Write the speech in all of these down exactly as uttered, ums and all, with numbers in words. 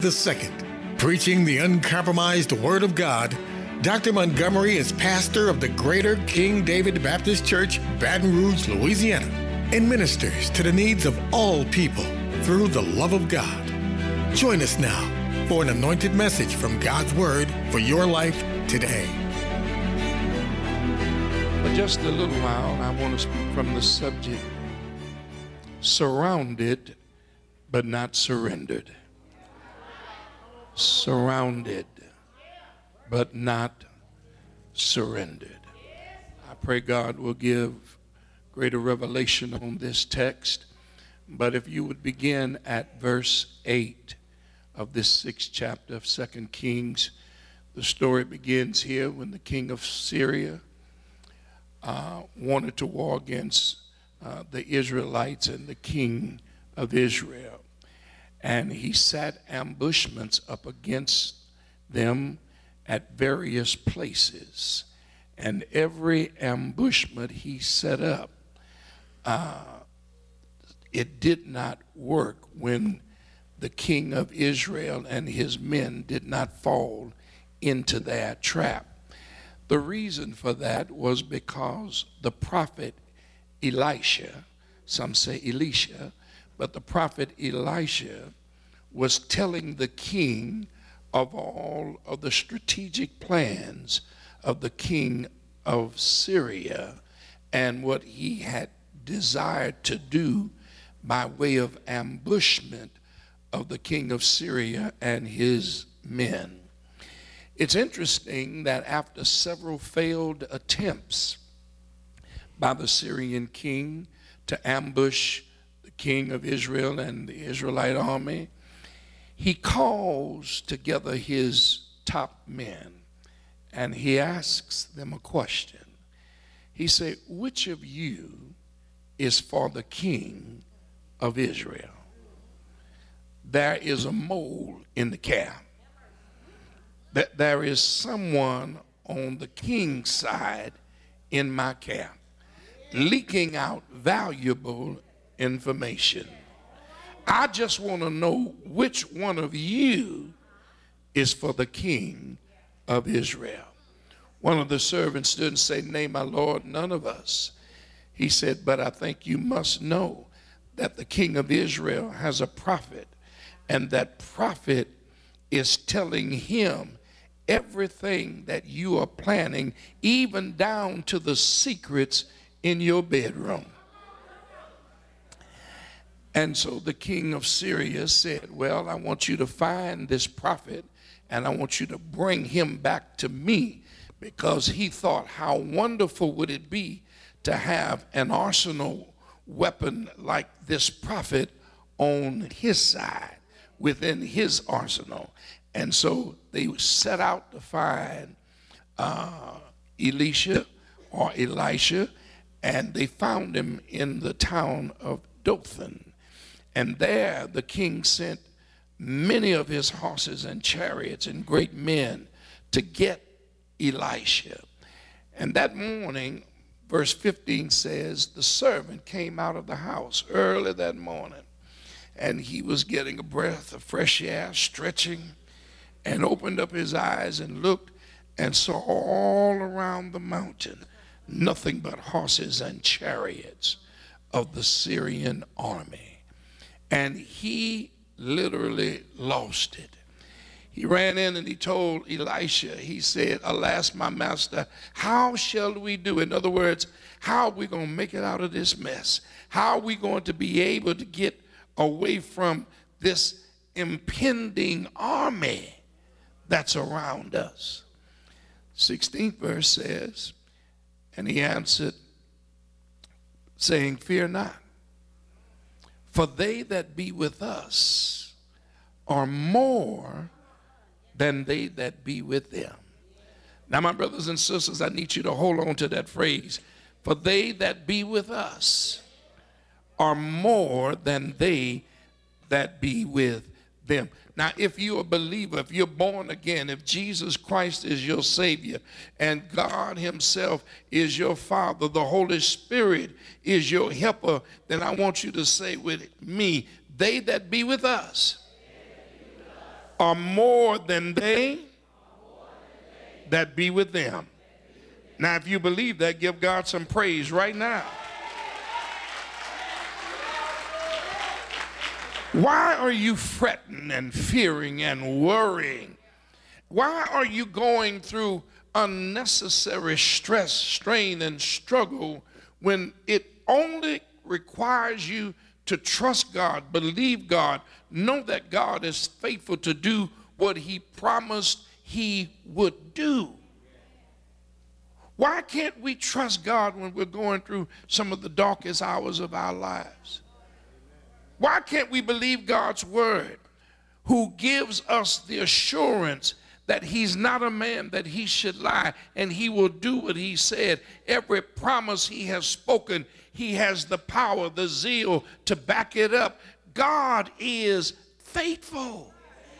the second, preaching the uncompromised Word of God. Doctor Montgomery is pastor of the Greater King David Baptist Church, Baton Rouge, Louisiana, and ministers to the needs of all people through the love of God. Join us now for an anointed message from God's Word for your life today. For just a little while, I want to speak from the subject, surrounded but not surrendered. Surrounded but not surrendered. I pray God will give greater revelation on this text. But if you would begin at verse eight of this sixth chapter of Second Kings, the story begins here when the king of Syria uh, wanted to war against uh, the Israelites and the king of Israel. And he set ambushments up against them at various places. And every ambushment he set up, uh, it did not work when the king of Israel and his men did not fall into their trap. The reason for that was because the prophet Elisha, some say Elisha, but the prophet Elisha was telling the king of all of the strategic plans of the king of Syria and what he had desired to do by way of ambushment of the king of Syria and his men. It's interesting that after several failed attempts by the Syrian king to ambush the king of Israel and the Israelite army, he calls together his top men and he asks them a question. He said, which of you is for the king of Israel? There is a mole in the camp. That there is someone on the king's side in my camp leaking out valuable information. I just want to know which one of you is for the king of Israel. One of the servants stood and said, nay, my Lord, none of us. He said, but I think you must know that the king of Israel has a prophet, and that prophet is telling him everything that you are planning, even down to the secrets in your bedroom. And so the king of Syria said, well, I want you to find this prophet and I want you to bring him back to me, because he thought, how wonderful would it be to have an arsenal weapon like this prophet on his side, within his arsenal. And so they set out to find uh, Elisha or Elisha, and they found him in the town of Dothan. And there the king sent many of his horses and chariots and great men to get Elisha. And that morning, verse fifteen says, the servant came out of the house early that morning, and he was getting a breath of fresh air, stretching, and opened up his eyes and looked and saw all around the mountain nothing but horses and chariots of the Syrian army. And he literally lost it. He ran in and he told Elisha, he said, alas, my master, how shall we do? In other words, how are we going to make it out of this mess? How are we going to be able to get away from this impending army that's around us? sixteenth verse says, and he answered, saying, fear not, for they that be with us are more than they that be with them. Now, my brothers and sisters, I need you to hold on to that phrase. For they that be with us are more than they that be with them. Now, if you're a believer, if you're born again, if Jesus Christ is your Savior and God himself is your Father, the Holy Spirit is your helper, then I want you to say with me, they that be with us are more than they that be with them. Now, if you believe that, give God some praise right now. Why are you fretting and fearing and worrying? Why are you going through unnecessary stress, strain, and struggle when it only requires you to trust God, believe God, know that God is faithful to do what he promised he would do? Why can't we trust God when we're going through some of the darkest hours of our lives? Why can't we believe God's word, who gives us the assurance that he's not a man that he should lie, and he will do what he said? Every promise he has spoken, he has the power, the zeal to back it up. God is faithful.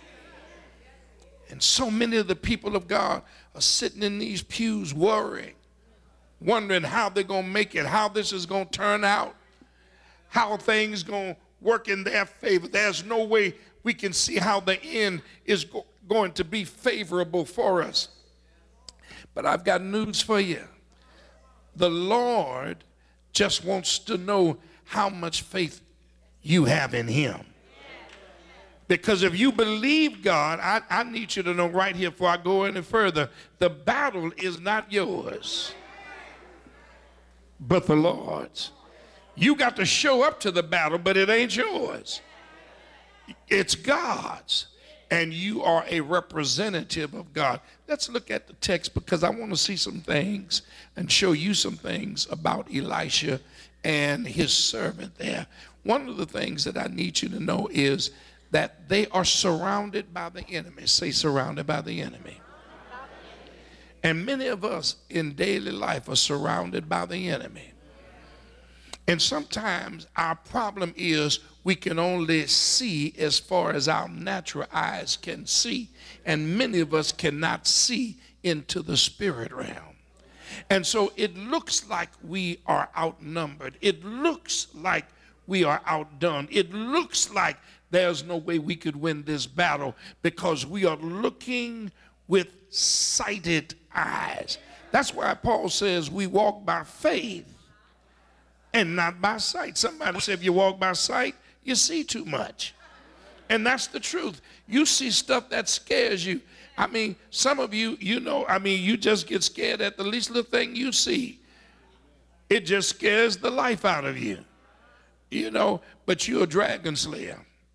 And so many of the people of God are sitting in these pews worrying, wondering how they're going to make it, how this is going to turn out, how things going to work in their favor. There's no way we can see how the end is go- going to be favorable for us. But I've got news for you. The Lord just wants to know how much faith you have in him. Because if you believe God, I, I need you to know right here before I go any further, the battle is not yours, but the Lord's. You got to show up to the battle, but it ain't yours. It's God's. And you are a representative of God. Let's look at the text, because I want to see some things and show you some things about Elisha and his servant there. One of the things that I need you to know is that they are surrounded by the enemy. Say, surrounded by the enemy. And many of us in daily life are surrounded by the enemy. And sometimes our problem is we can only see as far as our natural eyes can see. And many of us cannot see into the spirit realm. And so it looks like we are outnumbered. It looks like we are outdone. It looks like there's no way we could win this battle, because we are looking with sighted eyes. That's why Paul says we walk by faith and not by sight. Somebody said if you walk by sight, you see too much. And that's the truth. You see stuff that scares you. I mean, some of you, you know, I mean, you just get scared at the least little thing you see. It just scares the life out of you. You know, but you're a dragon slayer.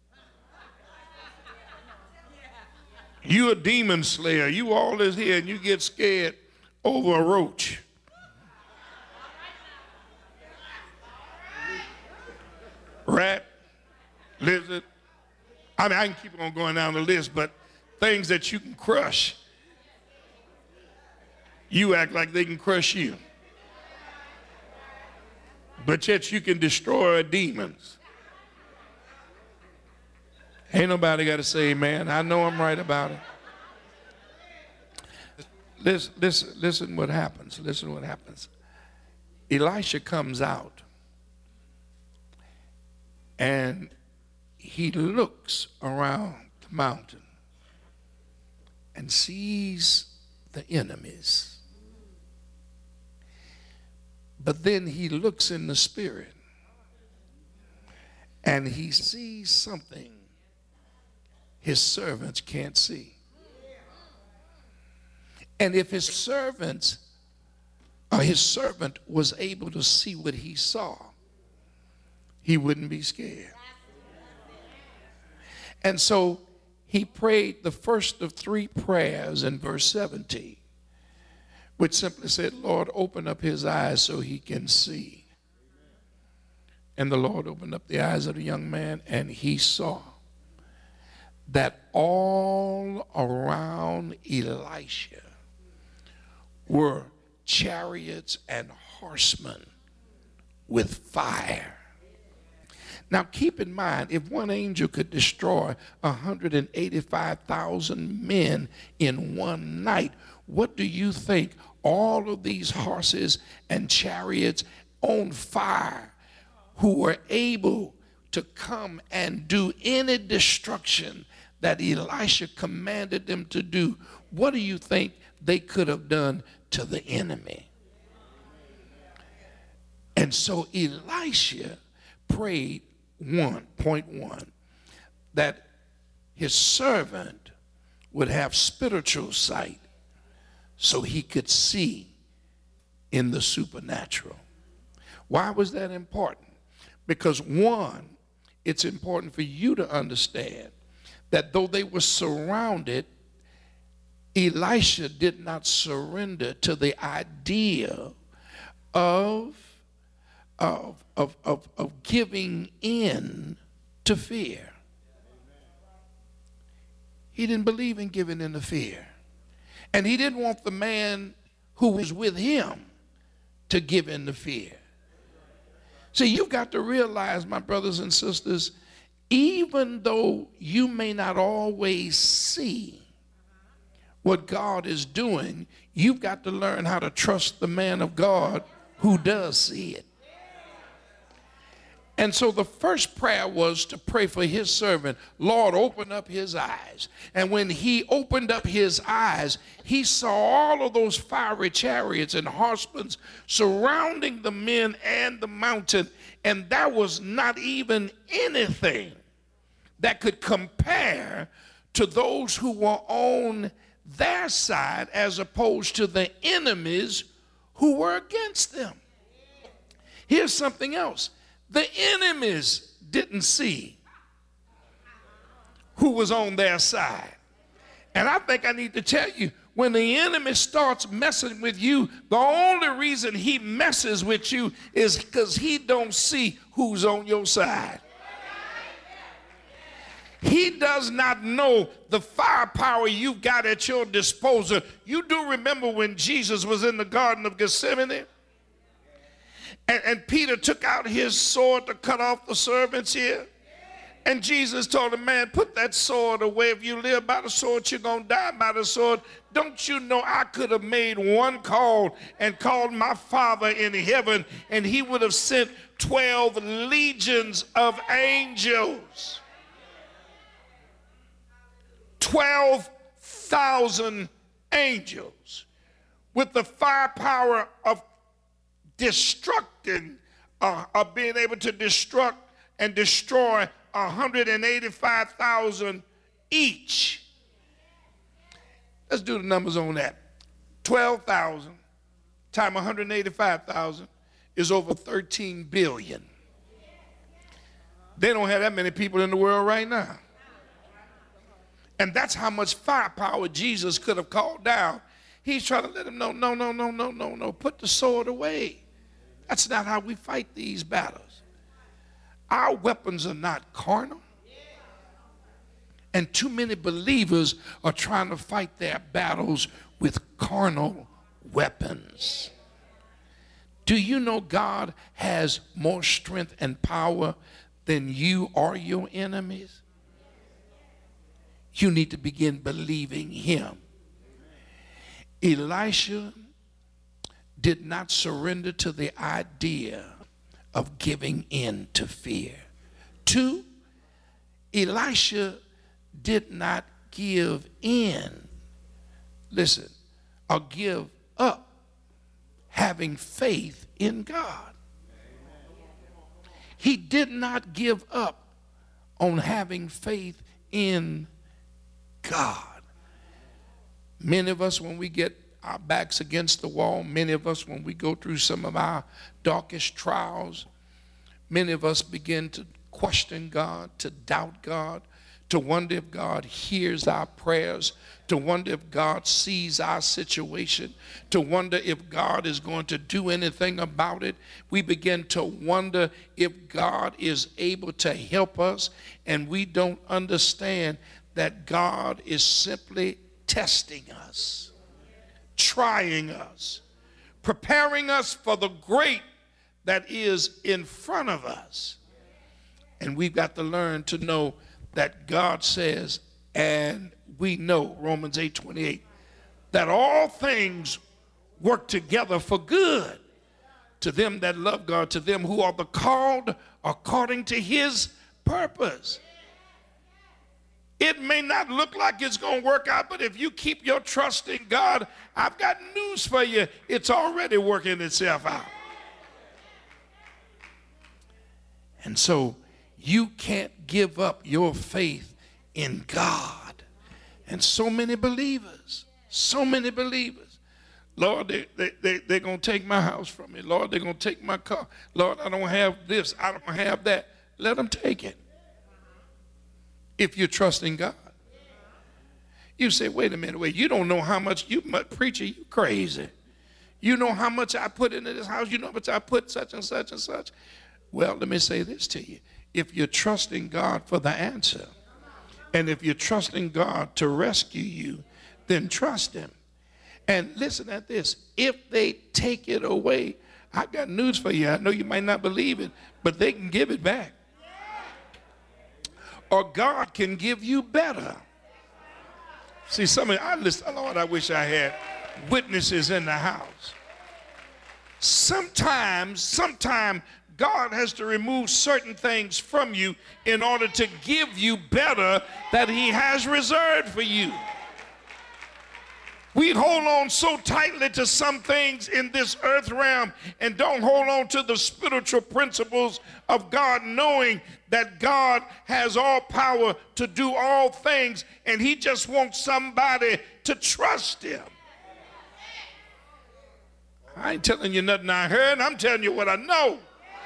You a demon slayer. You all is here and you get scared over a roach. Rat, lizard. I mean, I can keep on going down the list, but things that you can crush, you act like they can crush you. But yet you can destroy demons. Ain't nobody got to say amen. I know I'm right about it. Listen, listen, listen what happens. Listen what happens. Elisha comes out and he looks around the mountain and sees the enemies. But then he looks in the spirit and he sees something his servants can't see. And if his servants or his servant was able to see what he saw, he wouldn't be scared. And so he prayed the first of three prayers in verse seventeen, which simply said, Lord, open up his eyes so he can see. And the Lord opened up the eyes of the young man, and he saw that all around Elisha were chariots and horsemen with fire. Now keep in mind, if one angel could destroy one hundred eighty-five thousand men in one night, what do you think all of these horses and chariots on fire, who were able to come and do any destruction that Elisha commanded them to do, what do you think they could have done to the enemy? And so Elisha prayed, one, point one, that his servant would have spiritual sight so he could see in the supernatural. Why was that important? Because one, it's important for you to understand that though they were surrounded, Elisha did not surrender to the idea of, of, of, of, of giving in to fear. He didn't believe in giving in to fear. And he didn't want the man who was with him to give in to fear. See, you've got to realize, my brothers and sisters, even though you may not always see what God is doing, you've got to learn how to trust the man of God who does see it. And so the first prayer was to pray for his servant. Lord, open up his eyes. And when he opened up his eyes, he saw all of those fiery chariots and horsemen surrounding the men and the mountain. And there was not even anything that could compare to those who were on their side as opposed to the enemies who were against them. Here's something else. The enemies didn't see who was on their side. And I think I need to tell you, when the enemy starts messing with you, the only reason he messes with you is because he don't see who's on your side. He does not know the firepower you've got at your disposal. You do remember when Jesus was in the Garden of Gethsemane? And, and Peter took out his sword to cut off the servants here. And Jesus told him, man, put that sword away. If you live by the sword, you're going to die by the sword. Don't you know I could have made one call and called my Father in heaven, and he would have sent twelve legions of angels. twelve thousand angels with the firepower of destructing, uh, of being able to destruct and destroy one hundred eighty-five thousand each. Let's do the numbers on that. twelve thousand times one hundred eighty-five thousand is over thirteen billion. They don't have that many people in the world right now. And that's how much firepower Jesus could have called down. He's trying to let them know, no, no, no, no, no, no, put the sword away. That's not how we fight these battles. Our weapons are not carnal. And too many believers are trying to fight their battles with carnal weapons. Do you know God has more strength and power than you or your enemies? You need to begin believing him. Elisha did not surrender to the idea of giving in to fear. Two, Elisha did not give in, listen, or give up having faith in God. He did not give up on having faith in God. Many of us, when we get our backs against the wall, many of us, when we go through some of our darkest trials, many of us begin to question God, to doubt God, to wonder if God hears our prayers, to wonder if God sees our situation, to wonder if God is going to do anything about it. We begin to wonder if God is able to help us, and we don't understand that God is simply testing us, trying us, preparing us for the great that is in front of us. And we've got to learn to know that God says, and we know, Romans eight twenty-eight, that all things work together for good to them that love God, to them who are the called according to his purpose. It may not look like it's going to work out, but if you keep your trust in God, I've got news for you. It's already working itself out. And so you can't give up your faith in God. And so many believers, so many believers, Lord, they, they, they, they're going to take my house from me. Lord, they're going to take my car. Lord, I don't have this. I don't have that. Let them take it. If you're trusting God. You say, wait a minute, wait, you don't know how much, you preacher, you crazy. You know how much I put into this house, you know how much I put such and such and such. Well, let me say this to you. If you're trusting God for the answer, and if you're trusting God to rescue you, then trust him. And listen at this. If they take it away, I got news for you. I know you might not believe it, but they can give it back. Or God can give you better. See, some of you, I listen, Lord, I wish I had witnesses in the house. Sometimes, sometimes God has to remove certain things from you in order to give you better that he has reserved for you. We hold on so tightly to some things in this earth realm and don't hold on to the spiritual principles of God, knowing that God has all power to do all things, and he just wants somebody to trust him. I ain't telling you nothing I heard. I'm telling you what I know.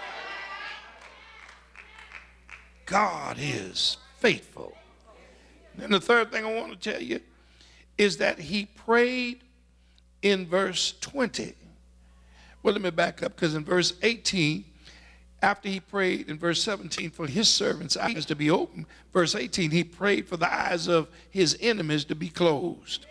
God is faithful. And the third thing I want to tell you is that he prayed in verse twenty. Well, let me back up, because in verse eighteen, after he prayed in verse seventeen for his servants' eyes to be open, verse eighteen, he prayed for the eyes of his enemies to be closed.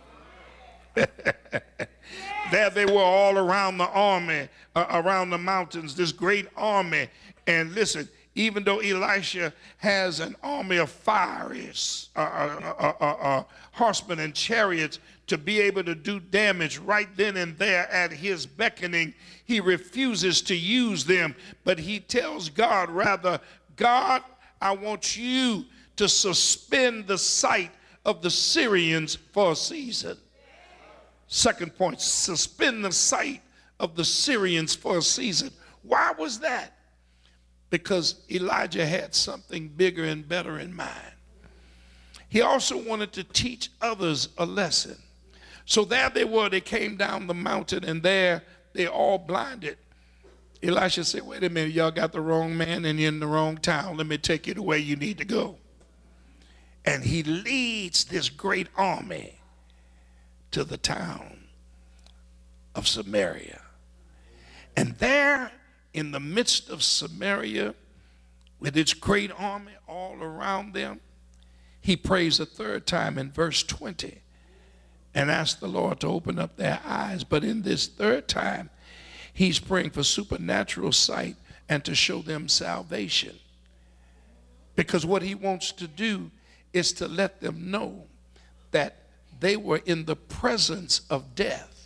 There they were all around the army, uh, around the mountains, this great army. And listen, even though Elisha has an army of fiery uh, uh, uh, uh, uh, horsemen and chariots to be able to do damage right then and there at his beckoning, he refuses to use them. But he tells God, rather, God, I want you to suspend the sight of the Syrians for a season. Second point, suspend the sight of the Syrians for a season. Why was that? Because Elijah had something bigger and better in mind. He also wanted to teach others a lesson. So there they were, they came down the mountain, and there they all blinded. Elisha said, wait a minute, y'all got the wrong man and you're in the wrong town. Let me take you the way you need to go. And he leads this great army to the town of Samaria. And there, in the midst of Samaria, with its great army all around them, he prays a third time in verse twenty and asks the Lord to open up their eyes. But in this third time, he's praying for supernatural sight and to show them salvation. Because what he wants to do is to let them know that they were in the presence of death.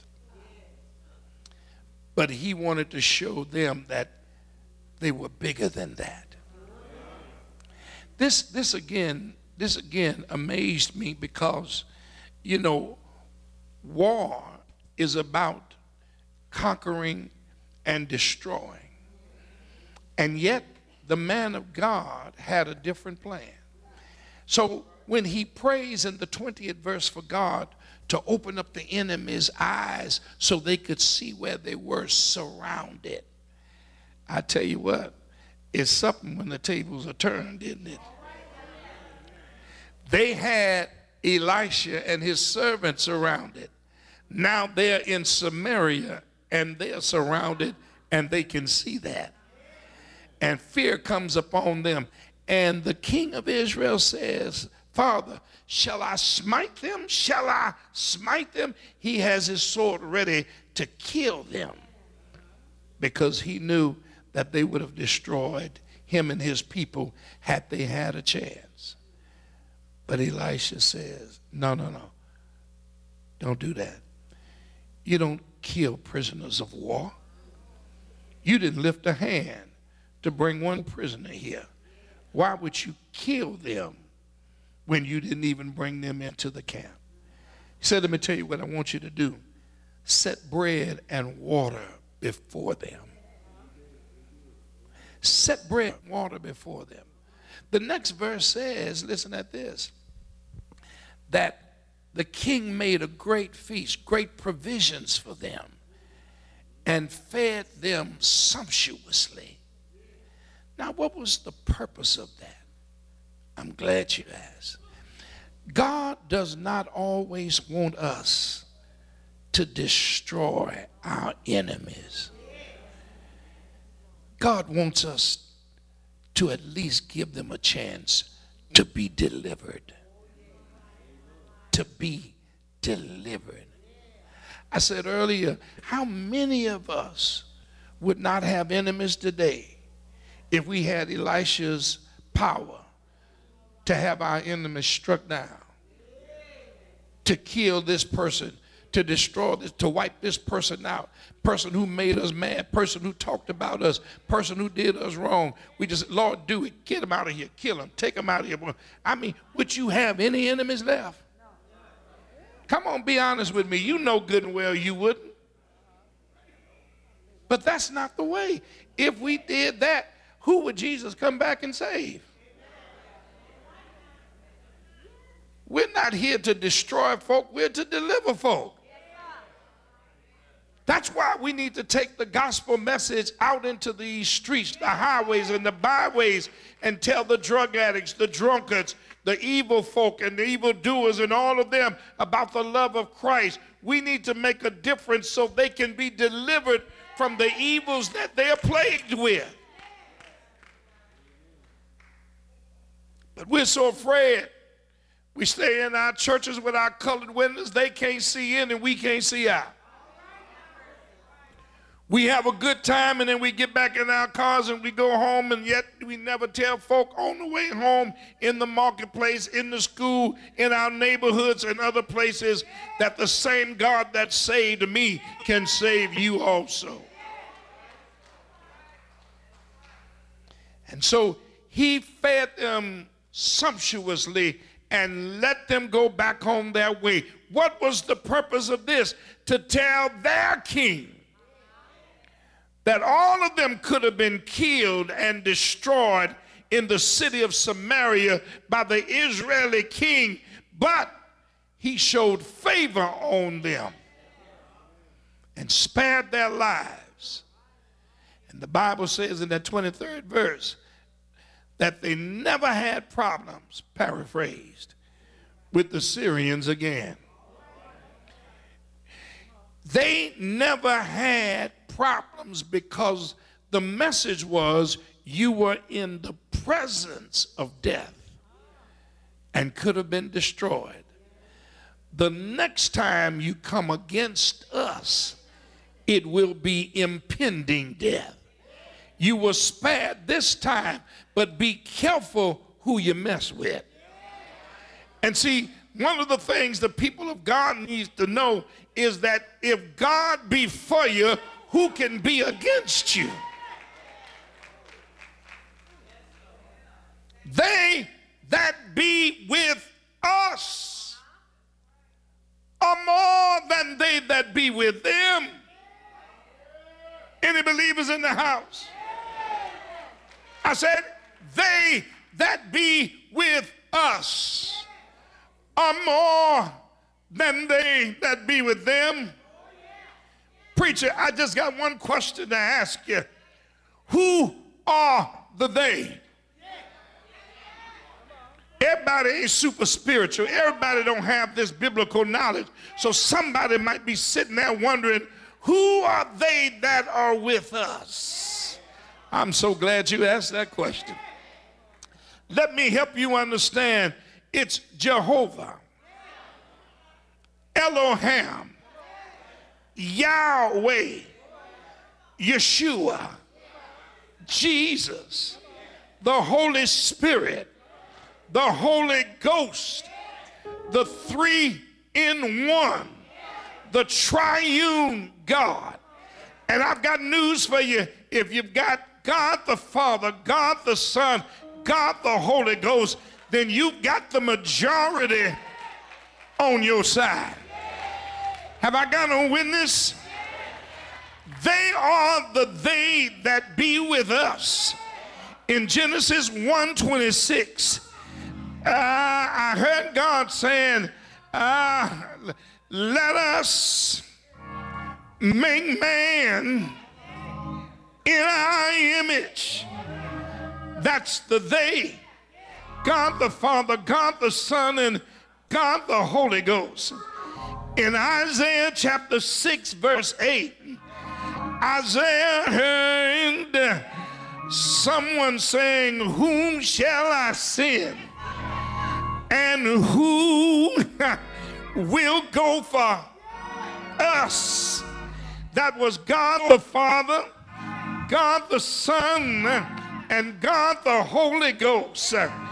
But he wanted to show them that they were bigger than that. This, this again, this again amazed me, because, you know, war is about conquering and destroying. And yet the man of God had a different plan. So when he prays in the twentieth verse for God to open up the enemy's eyes so they could see where they were surrounded, I tell you what, it's something when the tables are turned, isn't it? They had Elisha and his servants surrounded. Now they're in Samaria and they're surrounded, and they can see that. And fear comes upon them. And the king of Israel says, Father, shall I smite them? Shall I smite them? He has his sword ready to kill them, because he knew that they would have destroyed him and his people had they had a chance. But Elisha says, no, no, no. Don't do that. You don't kill prisoners of war. You didn't lift a hand to bring one prisoner here. Why would you kill them when you didn't even bring them into the camp. He said, let me tell you what I want you to do. Set bread and water before them. Set bread and water before them. The next verse says, listen at this, that the king made a great feast, great provisions for them, and fed them sumptuously. Now, what was the purpose of that? I'm glad you asked. God does not always want us to destroy our enemies. God wants us to at least give them a chance to be delivered. To be delivered. I said earlier, how many of us would not have enemies today if we had Elisha's power to have our enemies struck down, to kill this person, to destroy this, to wipe this person out, person who made us mad, person who talked about us, person who did us wrong. We just, Lord, do it. Get them out of here. Kill them. Take them out of here. I mean, would you have any enemies left? Come on, be honest with me. You know good and well you wouldn't. But that's not the way. If we did that, who would Jesus come back and save? We're not here to destroy folk. We're to deliver folk. That's why we need to take the gospel message out into these streets, the highways and the byways, and tell the drug addicts, the drunkards, the evil folk and the evil doers and all of them about the love of Christ. We need to make a difference so they can be delivered from the evils that they are plagued with. But we're so afraid. We stay in our churches with our colored windows. They can't see in and we can't see out. We have a good time and then we get back in our cars and we go home, and yet we never tell folk on the way home, in the marketplace, in the school, in our neighborhoods and other places, that the same God that saved me can save you also. And so he fed them sumptuously and let them go back on their way. What was the purpose of this? To tell their king that all of them could have been killed and destroyed in the city of Samaria by the Israeli king, but he showed favor on them and spared their lives. And the Bible says in that twenty-third verse that they never had problems, paraphrased, with the Syrians again. They never had problems because the message was you were in the presence of death and could have been destroyed. The next time you come against us, it will be impending death. You were spared this time, but be careful who you mess with. And see, one of the things the people of God needs to know is that if God be for you, who can be against you? They that be with us are more than they that be with them. Any believers in the house? I said, they that be with us are more than they that be with them. Preacher, I just got one question to ask you. Who are the they? Everybody ain't super spiritual. Everybody don't have this biblical knowledge. So somebody might be sitting there wondering, who are they that are with us? I'm so glad you asked that question. Let me help you understand. It's Jehovah, Elohim, Yahweh, Yeshua, Jesus, the Holy Spirit, the Holy Ghost, the three in one, the triune God. And I've got news for you. If you've got God the Father, God the Son, God the Holy Ghost, then you've got the majority on your side. Have I got a witness? They are the they that be with us. In Genesis one twenty-six, uh, I heard God saying, uh, let us make man in our image. That's the they. God the Father, God the Son, and God the Holy Ghost. In Isaiah chapter six, verse eight, Isaiah heard someone saying, whom shall I send? And who will go for us? That was God the Father, God the Son, and God the Holy Ghost.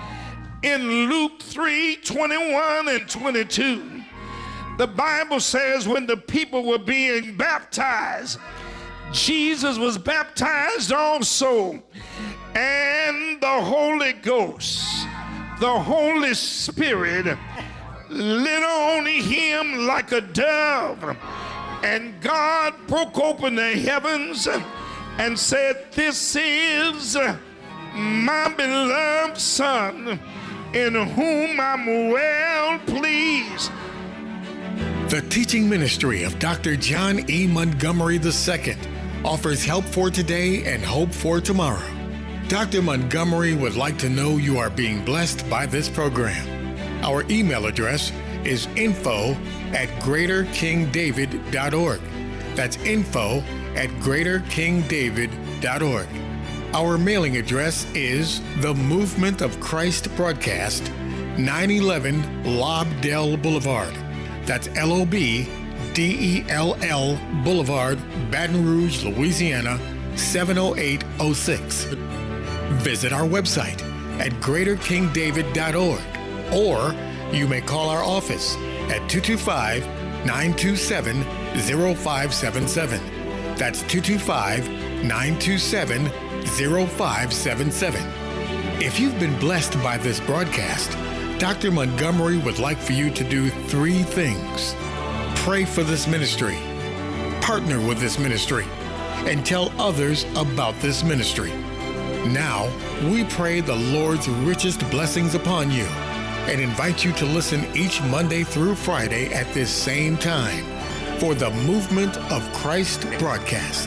In Luke three, twenty-one and twenty-two, the Bible says when the people were being baptized, Jesus was baptized also, and the Holy Ghost, the Holy Spirit, lit on him like a dove, and God broke open the heavens and said, this is my beloved Son, in whom I'm well pleased. The teaching ministry of Doctor John E. Montgomery the Second offers help for today and hope for tomorrow. Doctor Montgomery would like to know you are being blessed by this program. Our email address is info at greater king david dot org. That's info at greater king david dot org. Our mailing address is The Movement of Christ Broadcast, nine eleven Lobdell Boulevard. That's L O B D E L L Boulevard, Baton Rouge, Louisiana, seven oh eight oh six. Visit our website at greater king david dot org, or you may call our office at two two five, nine two seven, zero five seven seven. That's two two five, nine two seven, zero five seven seven. If you've been blessed by this broadcast, Doctor Montgomery would like for you to do three things. Pray for this ministry, partner with this ministry, and tell others about this ministry. Now, we pray the Lord's richest blessings upon you and invite you to listen each Monday through Friday at this same time for the Movement of Christ broadcast.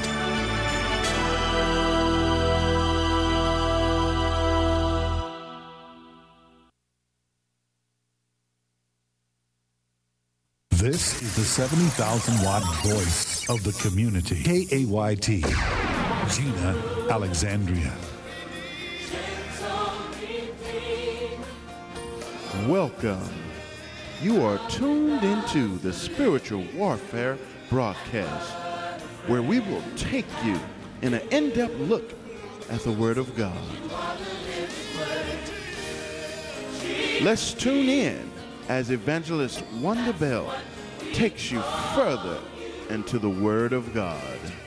This is the seventy thousand watt voice of the community. K A Y T, Gina Alexandria. Welcome. You are tuned into the Spiritual Warfare broadcast, where we will take you in an in-depth look at the Word of God. Let's tune in as Evangelist Wanda Bell takes you further into the Word of God.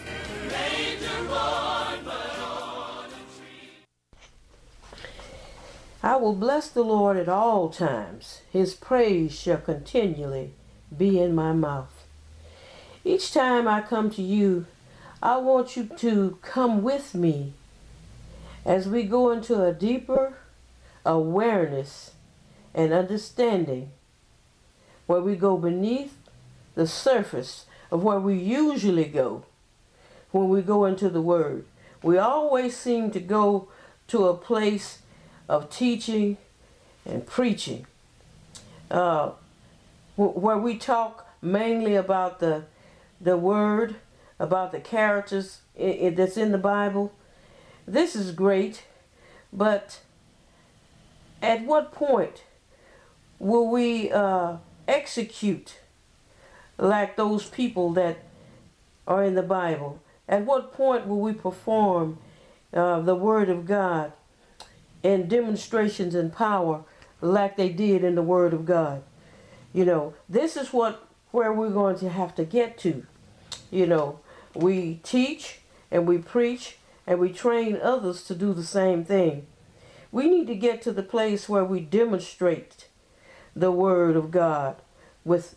I will bless the Lord at all times. His praise shall continually be in my mouth. Each time I come to you, I want you to come with me as we go into a deeper awareness and understanding, where we go beneath the surface of where we usually go when we go into the Word. We always seem to go to a place of teaching and preaching, uh, where we talk mainly about the the Word, about the characters i- i- that's in the Bible. This is great, but at what point will we uh, execute like those people that are in the Bible? At what point will we perform uh, the Word of God in demonstrations and power like they did in the Word of God? You know, this is what where we're going to have to get to. You know, we teach and we preach and we train others to do the same thing. We need to get to the place where we demonstrate the Word of God with